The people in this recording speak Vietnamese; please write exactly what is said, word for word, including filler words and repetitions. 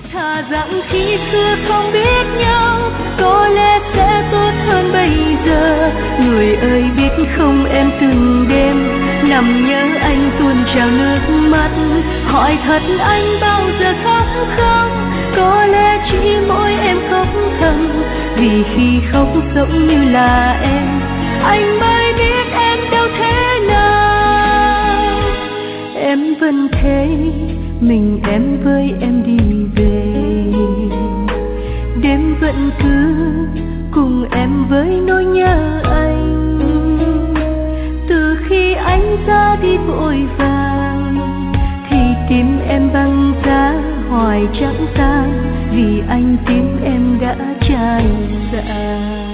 Thà rằng khi xưa không biết nhau, có lẽ sẽ tốt hơn bây giờ. Người ơi biết không, em từng đêm nằm nhớ anh tuôn trào nước mắt. Hỏi thật anh bao giờ khóc không? Có lẽ chỉ mỗi em khóc thầm, vì khi khóc giống như là em, anh mới biết em đâu thế nào. Em vẫn thấy mình em với em đi về, đêm vẫn cứ cùng em với nỗi nhớ anh. Từ khi anh ra đi vội vàng thì tim em băng giá hoài chẳng tan, vì anh tim em đã tràn dạ.